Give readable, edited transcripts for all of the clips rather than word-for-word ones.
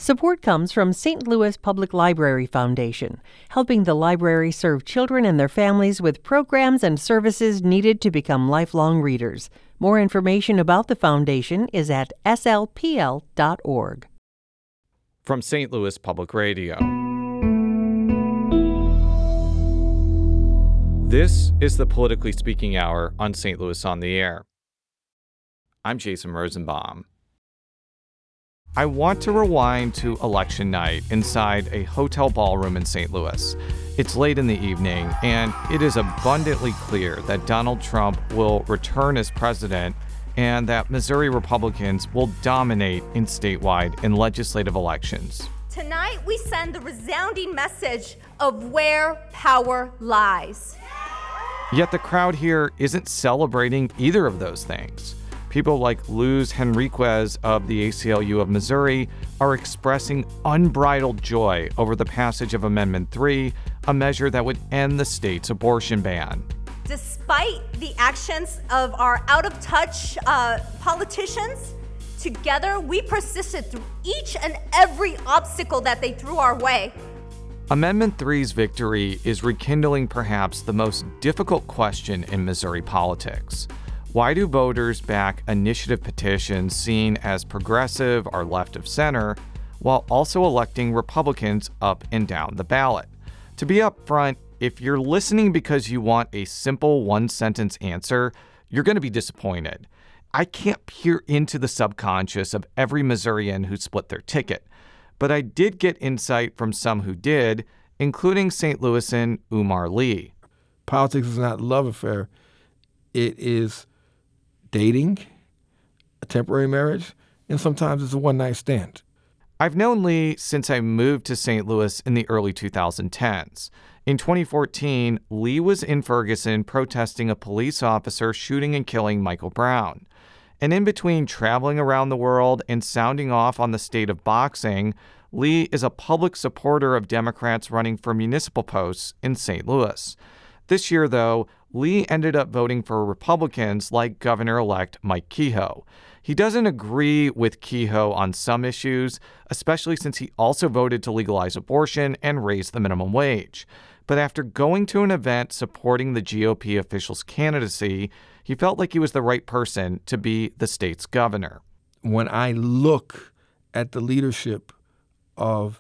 Support comes from St. Louis Public Library Foundation, helping the library serve children and their families with programs and services needed to become lifelong readers. More information about the foundation is at slpl.org. From St. Louis Public Radio. This is the Politically Speaking Hour on St. Louis on the Air. I'm Jason Rosenbaum. I want to rewind to election night inside a hotel ballroom in St. Louis. It's late in the evening, and it is abundantly clear that Donald Trump will return as president and that Missouri Republicans will dominate in statewide and legislative elections. Tonight, we send the resounding message of where power lies. Yet the crowd here isn't celebrating either of those things. People like Luz Henriquez of the ACLU of Missouri are expressing unbridled joy over the passage of Amendment 3, a measure that would end the state's abortion ban. Despite the actions of our out-of-touch politicians, together we persisted through each and every obstacle that they threw our way. Amendment 3's victory is rekindling perhaps the most difficult question in Missouri politics. Why do voters back initiative petitions seen as progressive or left of center, while also electing Republicans up and down the ballot? To be upfront, if you're listening because you want a simple one-sentence answer, you're going to be disappointed. I can't peer into the subconscious of every Missourian who split their ticket. But I did get insight from some who did, including St. Louisan Umar Lee. Politics is not a love affair. It is dating, a temporary marriage, and sometimes it's a one-night stand. I've known Lee since I moved to St. Louis in the early 2010s. In 2014, Lee was in Ferguson protesting a police officer shooting and killing Michael Brown. And in between traveling around the world and sounding off on the state of boxing, Lee is a public supporter of Democrats running for municipal posts in St. Louis. This year, though, Lee ended up voting for Republicans like Governor-elect Mike Kehoe. He doesn't agree with Kehoe on some issues, especially since he also voted to legalize abortion and raise the minimum wage. But after going to an event supporting the GOP official's candidacy, he felt like he was the right person to be the state's governor. When I look at the leadership of,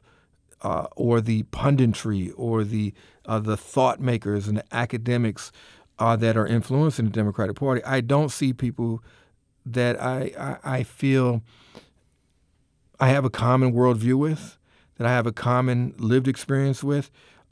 or the punditry, or the thought makers and the academics that are influencing the Democratic Party, I don't see people that I feel I have a common worldview with, that I have a common lived experience with.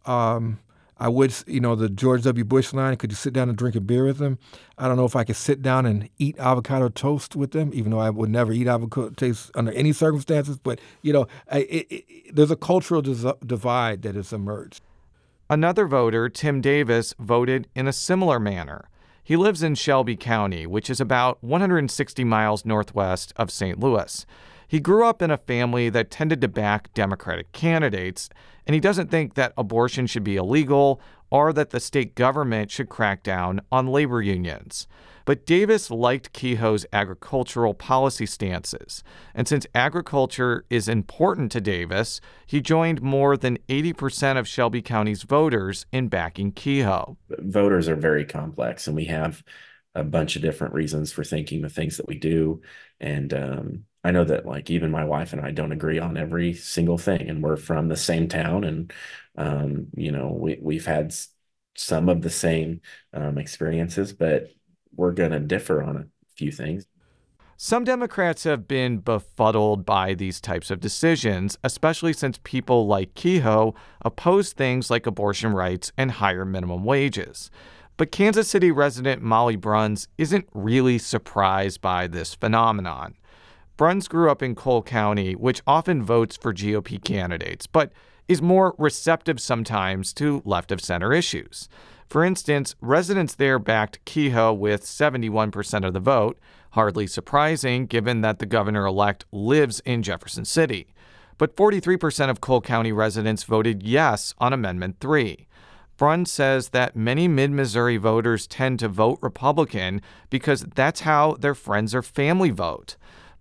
I would, the George W. Bush line, could you sit down and drink a beer with them? I don't know if I could sit down and eat avocado toast with them, even though I would never eat avocado toast under any circumstances. But, there's a cultural divide that has emerged. Another voter, Tim Davis, voted in a similar manner. He lives in Shelby County, which is about 160 miles northwest of St. Louis. He grew up in a family that tended to back Democratic candidates, and he doesn't think that abortion should be illegal or that the state government should crack down on labor unions. But Davis liked Kehoe's agricultural policy stances, and since agriculture is important to Davis, he joined more than 80% of Shelby County's voters in backing Kehoe. Voters are very complex, and we have a bunch of different reasons for thinking the things that we do, and I know that even my wife and I don't agree on every single thing, and we're from the same town, and we've had some of the same experiences, but we're going to differ on a few things. Some Democrats have been befuddled by these types of decisions, especially since people like Kehoe oppose things like abortion rights and higher minimum wages. But Kansas City resident Molly Bruns isn't really surprised by this phenomenon. Bruns grew up in Cole County, which often votes for GOP candidates, but is more receptive sometimes to left-of-center issues. For instance, residents there backed Kehoe with 71% of the vote, hardly surprising given that the governor-elect lives in Jefferson City. But 43% of Cole County residents voted yes on Amendment 3. Bruns says that many mid-Missouri voters tend to vote Republican because that's how their friends or family vote.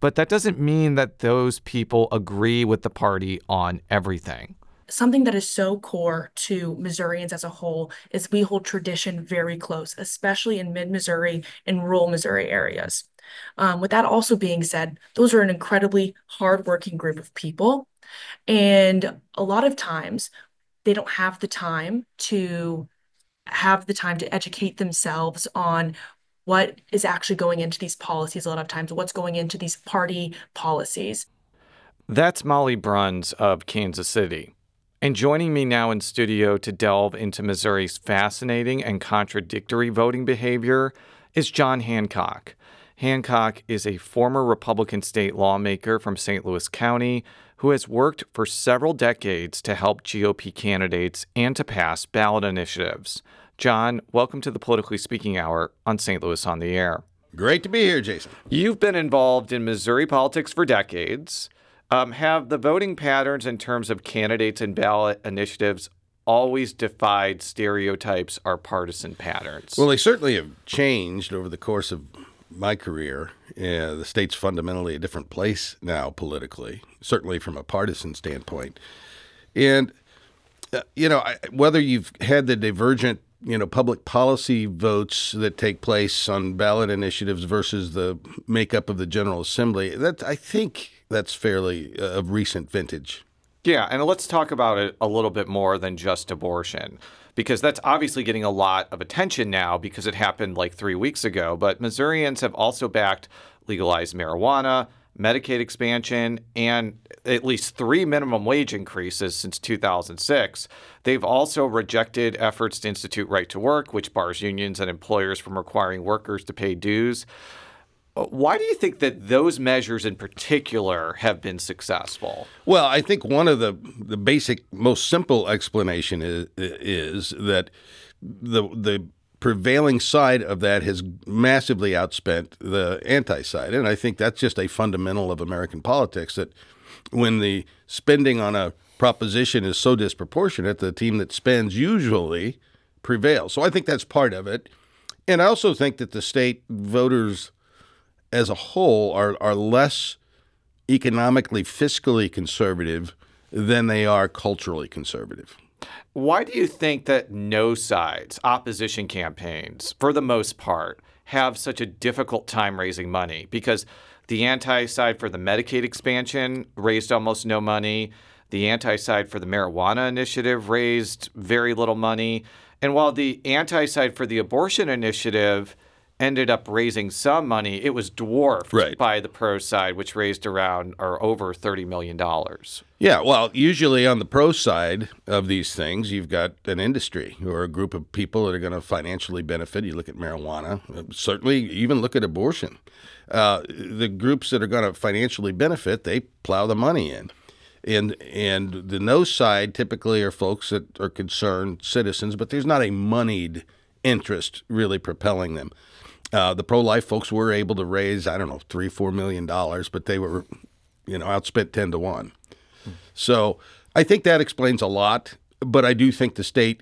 But that doesn't mean that those people agree with the party on everything. Something that is so core to Missourians as a whole is we hold tradition very close, especially in mid-Missouri and rural Missouri areas. With that also being said, those are an incredibly hardworking group of people. And a lot of times they don't have the time to educate themselves on what is actually going into these policies, a lot of times, what's going into these party policies. That's Molly Bruns of Kansas City. And joining me now in studio to delve into Missouri's fascinating and contradictory voting behavior is John Hancock. Hancock is a former Republican state lawmaker from St. Louis County who has worked for several decades to help GOP candidates and to pass ballot initiatives. John, welcome to the Politically Speaking Hour on St. Louis on the Air. Great to be here, Jason. You've been involved in Missouri politics for decades. Have the voting patterns in terms of candidates and ballot initiatives always defied stereotypes or partisan patterns? Well, they certainly have changed over the course of my career. The state's fundamentally a different place now politically, certainly from a partisan standpoint. And, whether you've had the divergent, public policy votes that take place on ballot initiatives versus the makeup of the General Assembly, I think that's fairly of recent vintage. Yeah, and let's talk about it a little bit more than just abortion, because that's obviously getting a lot of attention now because it happened like 3 weeks ago. But Missourians have also backed legalized marijuana, Medicaid expansion, and at least 3 minimum wage increases since 2006. They've also rejected efforts to institute right to work, which bars unions and employers from requiring workers to pay dues. Why do you think that those measures in particular have been successful? Well, I think one of the basic, most simple explanation is that the prevailing side of that has massively outspent the anti-side. And I think that's just a fundamental of American politics, that when the spending on a proposition is so disproportionate, the team that spends usually prevails. So I think that's part of it. And I also think that the state voters as a whole are less economically, fiscally conservative than they are culturally conservative. Why do you think that no sides, opposition campaigns, for the most part, have such a difficult time raising money? Because the anti-side for the Medicaid expansion raised almost no money. The anti-side for the marijuana initiative raised very little money. And while the anti-side for the abortion initiative ended up raising some money, it was dwarfed by the pro side, which raised around or over $30 million. Yeah, well, usually on the pro side of these things, you've got an industry or a group of people that are going to financially benefit. You look at marijuana, certainly even look at abortion. The groups that are going to financially benefit, they plow the money in. And the no side typically are folks that are concerned citizens, but there's not a moneyed interest really propelling them. The pro-life folks were able to raise, $3-4 million, but they were, outspent 10 to 1. So I think that explains a lot, but I do think the state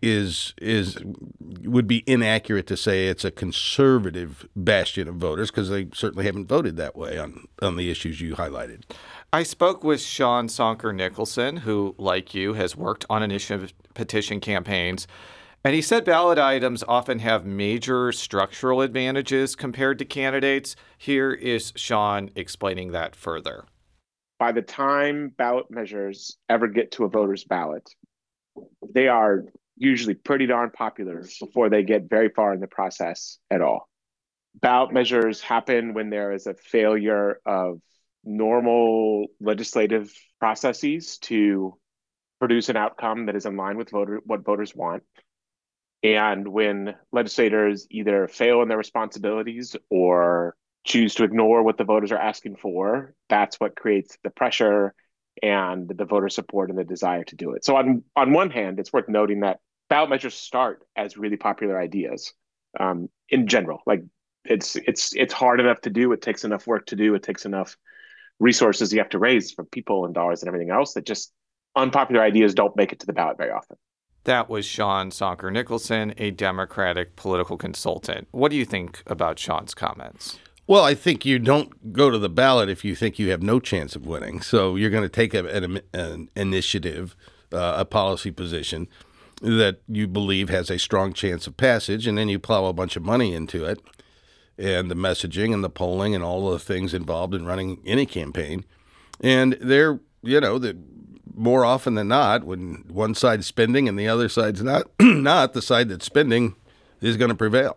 would be inaccurate to say it's a conservative bastion of voters, because they certainly haven't voted that way on the issues you highlighted. I spoke with Sean Sonker Nicholson, who, like you, has worked on initiative petition campaigns. And he said ballot items often have major structural advantages compared to candidates. Here is Sean explaining that further. By the time ballot measures ever get to a voter's ballot, they are usually pretty darn popular before they get very far in the process at all. Ballot measures happen when there is a failure of normal legislative processes to produce an outcome that is in line with what voters want. And when legislators either fail in their responsibilities or choose to ignore what the voters are asking for, that's what creates the pressure and the voter support and the desire to do it. So on one hand, it's worth noting that ballot measures start as really popular ideas in general. Like it's hard enough to do. It takes enough work to do. It takes enough resources you have to raise from people and dollars and everything else that just unpopular ideas don't make it to the ballot very often. That was Sean Sonker Nicholson, a Democratic political consultant. What do you think about Sean's comments? Well, I think you don't go to the ballot if you think you have no chance of winning. So you're going to take an initiative, a policy position that you believe has a strong chance of passage, and then you plow a bunch of money into it and the messaging and the polling and all of the things involved in running any campaign. And they're, more often than not, when one side's spending and the other side's not, the side that's spending is going to prevail.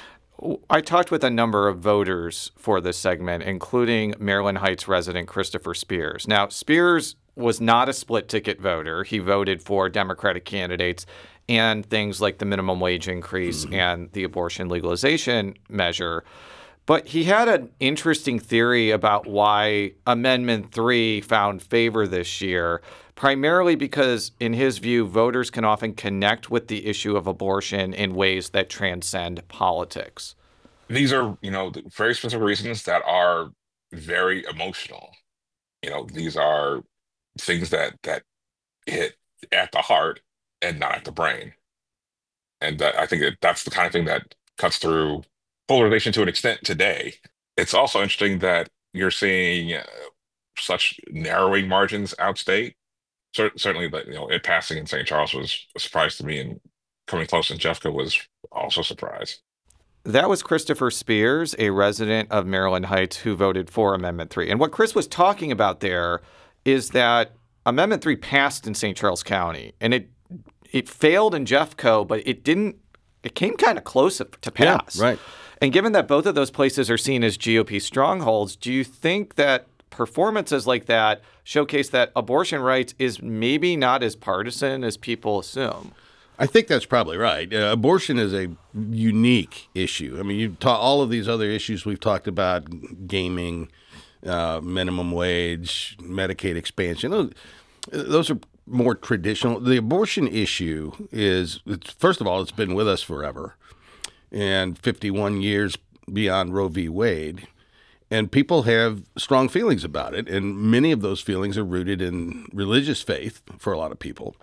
I talked with a number of voters for this segment, including Maryland Heights resident Christopher Spears. Now, Spears was not a split ticket voter. He voted for Democratic candidates and things like the minimum wage increase and the abortion legalization measure. But he had an interesting theory about why Amendment 3 found favor this year, primarily because, in his view, voters can often connect with the issue of abortion in ways that transcend politics. These are, very specific reasons that are very emotional. These are things that hit at the heart and not at the brain. And I think that's the kind of thing that cuts through polarization to an extent today. It's also interesting that you're seeing such narrowing margins outstate. Certainly, that it passing in St. Charles was a surprise to me, and coming close in Jeffco was also a surprise. That was Christopher Spears, a resident of Maryland Heights who voted for Amendment 3. And what Chris was talking about there is that Amendment 3 passed in St. Charles County, and it failed in Jeffco, but it came kind of close to pass. Yeah, right. And given that both of those places are seen as GOP strongholds, do you think that performances like that showcase that abortion rights is maybe not as partisan as people assume? I think that's probably right. Abortion is a unique issue. I mean, all of these other issues we've talked about, gaming, minimum wage, Medicaid expansion, those are more traditional. The abortion issue first of all, it's been with us forever, and 51 years beyond Roe v. Wade. And people have strong feelings about it, and many of those feelings are rooted in religious faith for a lot of people.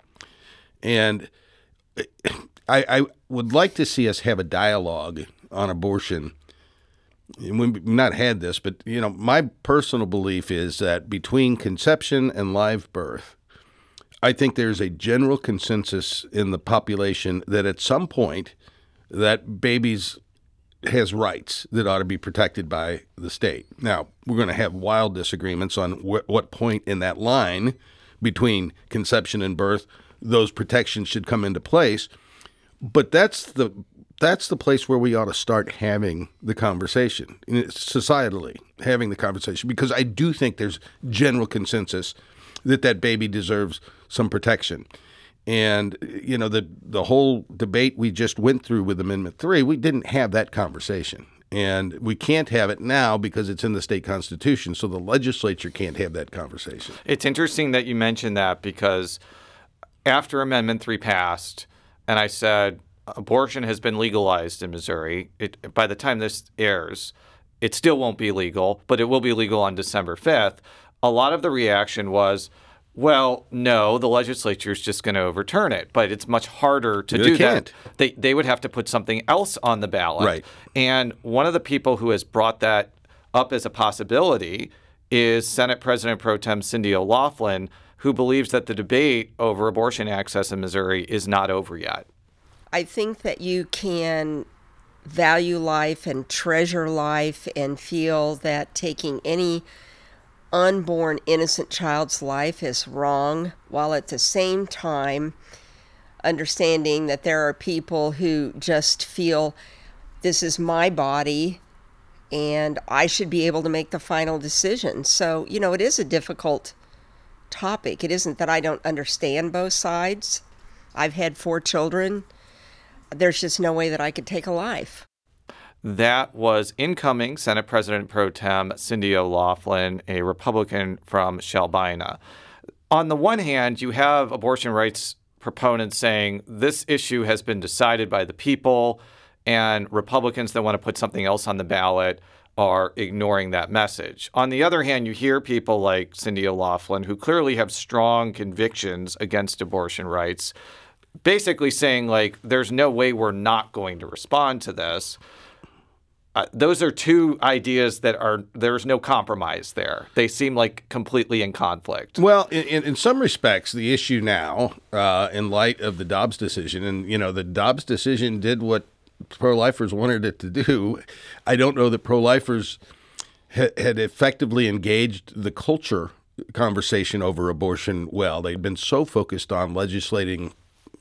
And I would like to see us have a dialogue on abortion. We've not had this, but my personal belief is that between conception and live birth, I think there's a general consensus in the population that at some point that babies has rights that ought to be protected by the state. Now, we're going to have wild disagreements on what point in that line between conception and birth those protections should come into place. But that's the place where we ought to start having the conversation, societally, having the conversation, because I do think there's general consensus that baby deserves some protection. And, the whole debate we just went through with Amendment 3, we didn't have that conversation. And we can't have it now because it's in the state constitution, so the legislature can't have that conversation. It's interesting that you mentioned that, because after Amendment 3 passed, and I said abortion has been legalized in Missouri, by the time this airs, it still won't be legal, but it will be legal on December 5th. A lot of the reaction was, well, no, the legislature is just going to overturn it, but it's much harder to do that. They would have to put something else on the ballot. Right. And one of the people who has brought that up as a possibility is Senate President Pro Tem Cindy O'Laughlin, who believes that the debate over abortion access in Missouri is not over yet. I think that you can value life and treasure life and feel that taking any unborn innocent child's life is wrong, while at the same time understanding that there are people who just feel this is my body and I should be able to make the final decision. So, it is a difficult topic. It isn't that I don't understand both sides. I've had 4 children. There's just no way that I could take a life. That was incoming Senate President Pro Tem Cindy O'Laughlin, a Republican from Shelbina. On the one hand, you have abortion rights proponents saying this issue has been decided by the people, and Republicans that want to put something else on the ballot are ignoring that message. On the other hand, you hear people like Cindy O'Laughlin, who clearly have strong convictions against abortion rights, basically saying, there's no way we're not going to respond to this. those are two ideas there's no compromise there. They seem like completely in conflict. Well, in some respects, the issue now, in light of the Dobbs decision, and the Dobbs decision did what pro-lifers wanted it to do. I don't know that pro-lifers had effectively engaged the culture conversation over abortion well. They'd been so focused on legislating,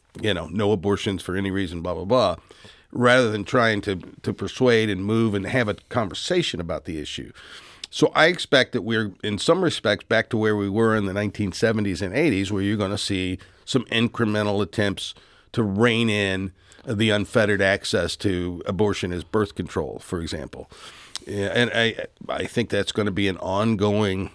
no abortions for any reason, blah, blah, blah, rather than trying to persuade and move and have a conversation about the issue. So I expect that we're, in some respects, back to where we were in the 1970s and 80s, where you're going to see some incremental attempts to rein in the unfettered access to abortion as birth control, for example. And I think that's going to be an ongoing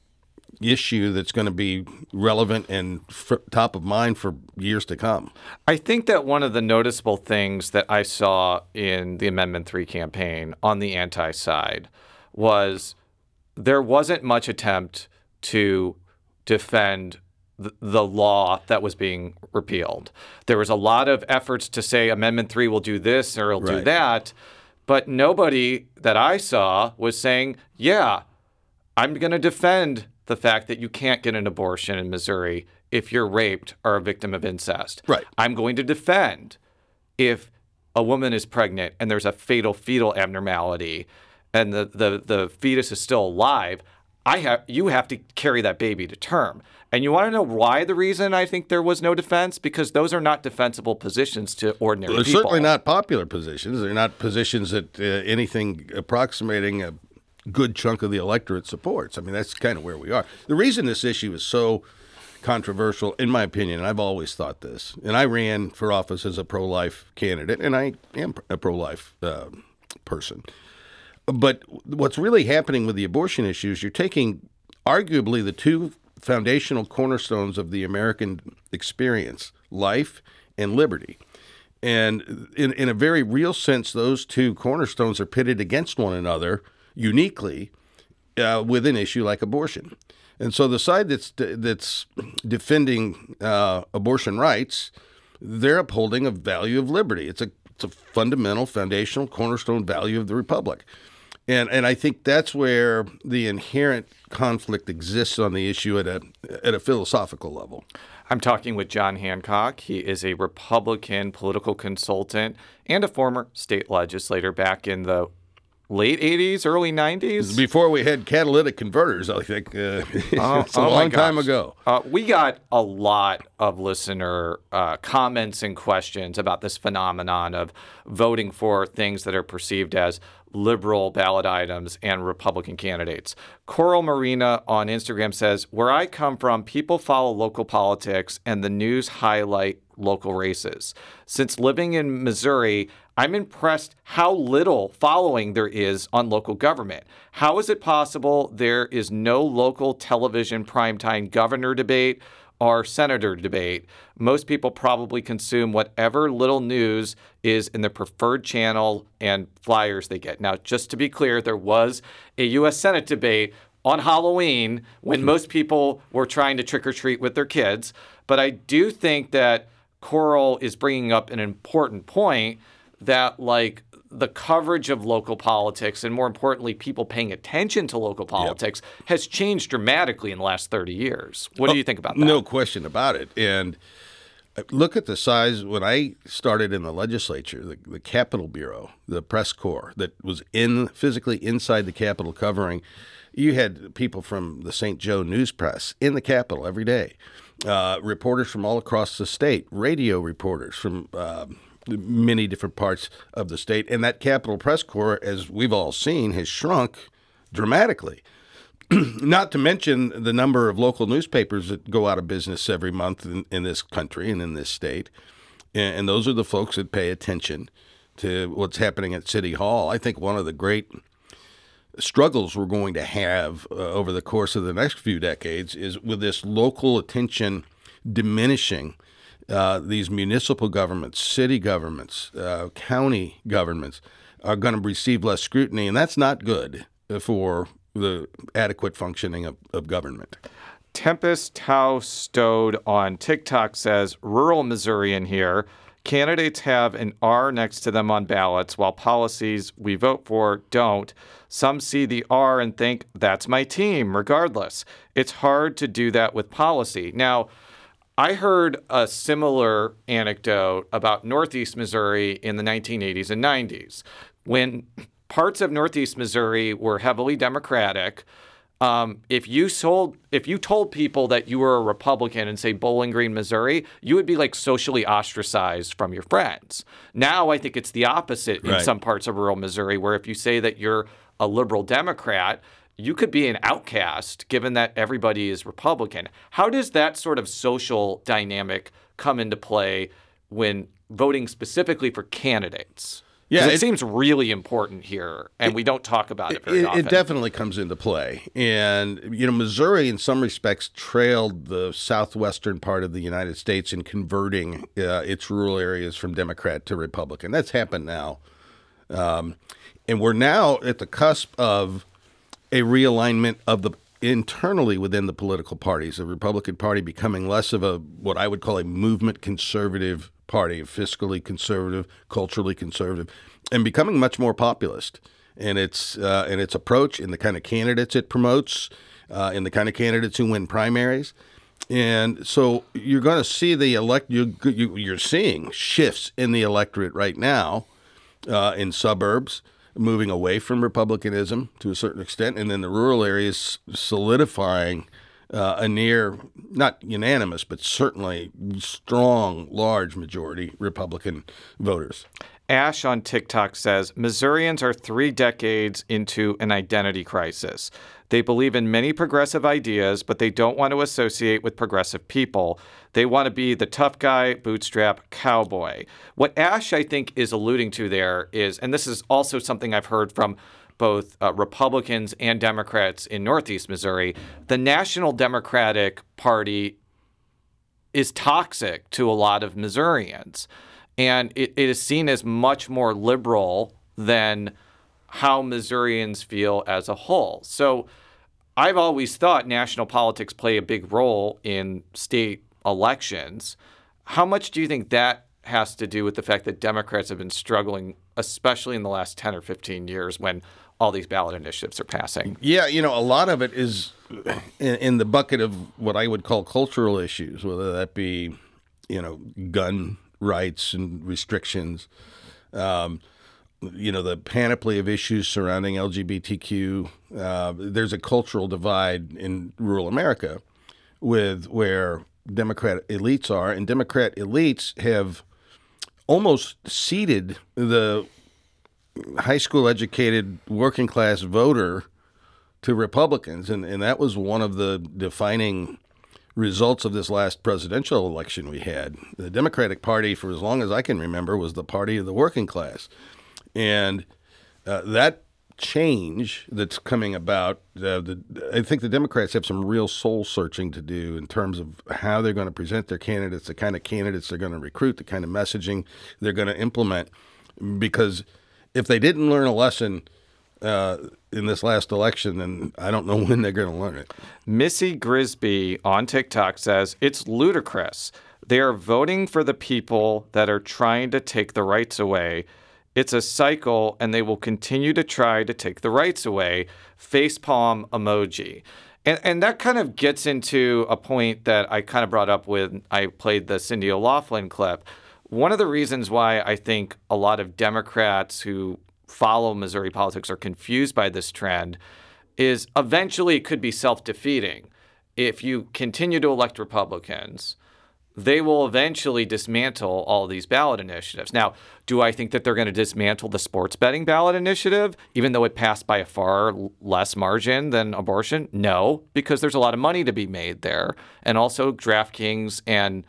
issue that's going to be relevant and top of mind for years to come. I think that one of the noticeable things that I saw in the Amendment 3 campaign on the anti-side was there wasn't much attempt to defend the law that was being repealed. There was a lot of efforts to say Amendment 3 will do this or it'll do that, but nobody that I saw was saying, yeah, I'm going to defend the fact that you can't get an abortion in Missouri if you're raped or a victim of incest. Right. I'm going to defend if a woman is pregnant and there's a fatal fetal abnormality and the fetus is still alive, you have to carry that baby to term. And you want to know why the reason I think there was no defense? Because those are not defensible positions to ordinary people. They're certainly not popular positions. They're not positions that anything approximating a good chunk of the electorate supports. I mean, that's kind of where we are. The reason this issue is so controversial, in my opinion, and I've always thought this, and I ran for office as a pro-life candidate, and I am a pro-life person. But what's really happening with the abortion issue is you're taking arguably the two foundational cornerstones of the American experience, life and liberty. And in a very real sense, those two cornerstones are pitted against one another uniquely with an issue like abortion. And so the side that's defending abortion rights, they're upholding a value of liberty. It's a fundamental, foundational, cornerstone value of the republic. And I think that's where the inherent conflict exists on the issue at a philosophical level. I'm talking with John Hancock. He is a Republican political consultant and a former state legislator back in the late 80s, early 90s. Before we had catalytic converters, I think. It's a long time ago. We got a lot of listener comments and questions about this phenomenon of voting for things that are perceived as liberal ballot items and Republican candidates. Coral Marina on Instagram says, where I come from, people follow local politics and the news highlight local races. Since living in Missouri, I'm impressed how little following there is on local government. How is it possible there is no local television primetime governor debate or senator debate? Most people probably consume whatever little news is in the preferred channel and flyers they get. Now, just to be clear, there was a U.S. Senate debate on Halloween when most people were trying to trick or treat with their kids. But I do think that Coral is bringing up an important point that, like, the coverage of local politics and, more importantly, people paying attention to local politics has changed dramatically in the last 30 years. What do you think about that? No question about it. And look at the size. When I started in the legislature, the Capitol Bureau, the press corps that was physically inside the Capitol covering, you had people from the St. Joe News Press in the Capitol every day, reporters from all across the state, radio reporters from many different parts of the state. And that Capitol Press Corps, as we've all seen, has shrunk dramatically. Not to mention the number of local newspapers that go out of business every month in this country and in this state. And those are the folks that pay attention to what's happening at City Hall. I think one of the great struggles we're going to have over the course of the next few decades is with this local attention diminishing. These municipal governments, city governments, county governments are going to receive less scrutiny, and that's not good for the adequate functioning of government. Tempest Tau Stowed on TikTok says, rural Missourian here. Candidates have an R next to them on ballots, while policies we vote for don't. Some see the R and think, that's my team, regardless. It's hard to do that with policy. Now, I heard a similar anecdote about Northeast Missouri in the 1980s and 90s. When parts of Northeast Missouri were heavily Democratic, if you told people that you were a Republican in, say, Bowling Green, Missouri, you would be like socially ostracized from your friends. Now I think it's the opposite in some parts of rural Missouri, where if you say that you're a liberal Democrat, you could be an outcast given that everybody is Republican. How does that sort of social dynamic come into play when voting specifically for candidates? Yeah, it seems really important here, and we don't talk about it very often. It definitely comes into play. And, Missouri, in some respects, trailed the southwestern part of the United States in converting its rural areas from Democrat to Republican. That's happened now. And we're now at the cusp of a realignment of the internally within the political parties, the Republican Party becoming less of what I would call a movement conservative party, fiscally conservative, culturally conservative, and becoming much more populist in its approach, in the kind of candidates it promotes, in the kind of candidates who win primaries. And so you're going to see you're seeing shifts in the electorate right now in suburbs, moving away from republicanism to a certain extent, and then the rural areas solidifying a near, not unanimous, but certainly strong, large majority Republican voters. Ash on TikTok says, Missourians are 3 decades into an identity crisis. They believe in many progressive ideas, but they don't want to associate with progressive people. They want to be the tough guy, bootstrap cowboy. What Ash, I think, is alluding to there is, and this is also something I've heard from both Republicans and Democrats in Northeast Missouri, the National Democratic Party is toxic to a lot of Missourians. And it is seen as much more liberal than how Missourians feel as a whole. So I've always thought national politics play a big role in state elections. How much do you think that has to do with the fact that Democrats have been struggling, especially in the last 10 or 15 years when all these ballot initiatives are passing? Yeah, a lot of it is in the bucket of what I would call cultural issues, whether that be, gun rights and restrictions, the panoply of issues surrounding LGBTQ. There's a cultural divide in rural America with where Democrat elites are, and Democrat elites have almost ceded the high school educated working class voter to Republicans. And that was one of the defining results of this last presidential election we had. The Democratic Party, for as long as I can remember, was the party of the working class. And that change that's coming about, I think the Democrats have some real soul searching to do in terms of how they're going to present their candidates, the kind of candidates they're going to recruit, the kind of messaging they're going to implement. Because if they didn't learn a lesson in this last election, then I don't know when they're going to learn it. Missy Grisby on TikTok says, it's ludicrous. They are voting for the people that are trying to take the rights away. It's a cycle, and they will continue to try to take the rights away. Facepalm emoji. And that kind of gets into a point that I kind of brought up when I played the Cindy O'Loughlin clip. One of the reasons why I think a lot of Democrats who follow Missouri politics are confused by this trend is eventually it could be self-defeating. If you continue to elect Republicans, they will eventually dismantle all these ballot initiatives. Now, do I think that they're going to dismantle the sports betting ballot initiative, even though it passed by a far less margin than abortion? No, because there's a lot of money to be made there. And also DraftKings and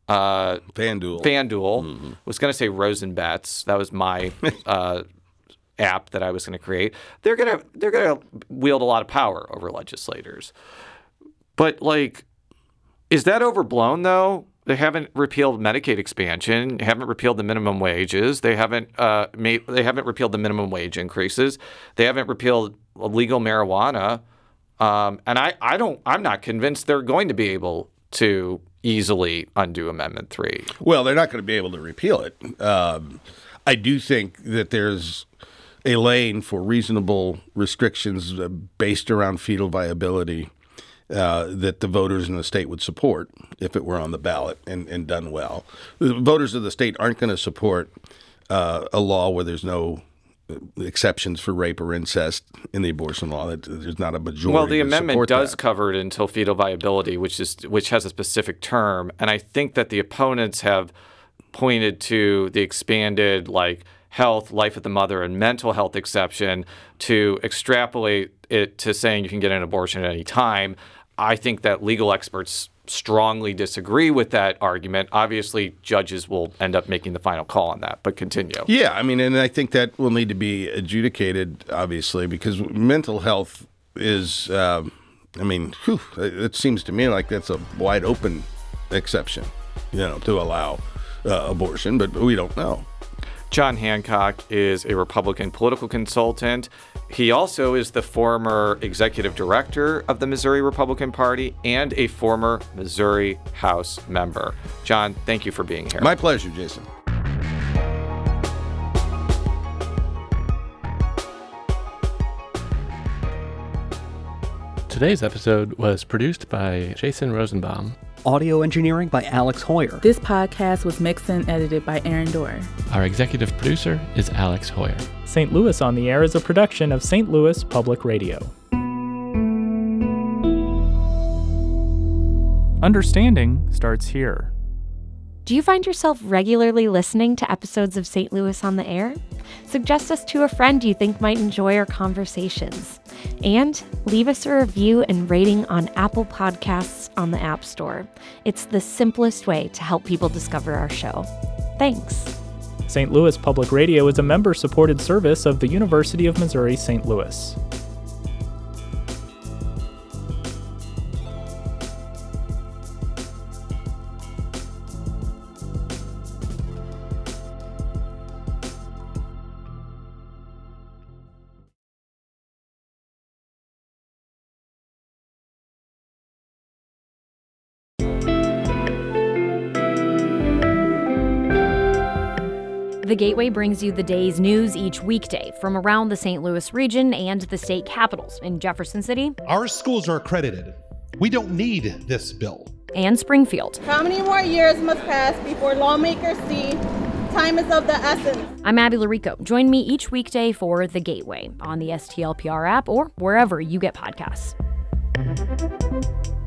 FanDuel. Was going to say Rosenbets. That was my app that I was going to create. They're going to wield a lot of power over legislators. But is that overblown though? They haven't repealed Medicaid expansion. They haven't repealed the minimum wages. They haven't repealed the minimum wage increases. They haven't repealed legal marijuana. And I'm not convinced they're going to be able to easily undo Amendment 3. Well, they're not going to be able to repeal it. I do think that there's a lane for reasonable restrictions based around fetal viability that the voters in the state would support if it were on the ballot and done well. The voters of the state aren't going to support a law where there's no exceptions for rape or incest in the abortion law. There's not a majority. Well, the to amendment does that. cover it until fetal viability, which has a specific term, and I think that the opponents have pointed to the expanded health, life of the mother, and mental health exception to extrapolate it to saying you can get an abortion at any time. I think that legal experts strongly disagree with that argument. Obviously, judges will end up making the final call on that, but continue. Yeah, I mean, and I think that will need to be adjudicated, obviously, because mental health is, it seems to me like that's a wide open exception, to allow abortion, but we don't know. John Hancock is a Republican political consultant. He also is the former executive director of the Missouri Republican Party and a former Missouri House member. John, thank you for being here. My pleasure, Jason. Today's episode was produced by Jason Rosenbaum. Audio engineering by Alex Hoyer. This podcast was mixed and edited by Aaron Dorr. Our executive producer is Alex Hoyer. St. Louis on the Air is a production of St. Louis Public Radio. Understanding starts here. Do you find yourself regularly listening to episodes of St. Louis on the Air? Suggest us to a friend you think might enjoy our conversations. And leave us a review and rating on Apple Podcasts on the App Store. It's the simplest way to help people discover our show. Thanks. St. Louis Public Radio is a member-supported service of the University of Missouri St. Louis. The Gateway brings you the day's news each weekday from around the St. Louis region and the state capitals in Jefferson City. Our schools are accredited. We don't need this bill. And Springfield. How many more years must pass before lawmakers see time is of the essence? I'm Abby Larico. Join me each weekday for The Gateway on the STLPR app or wherever you get podcasts.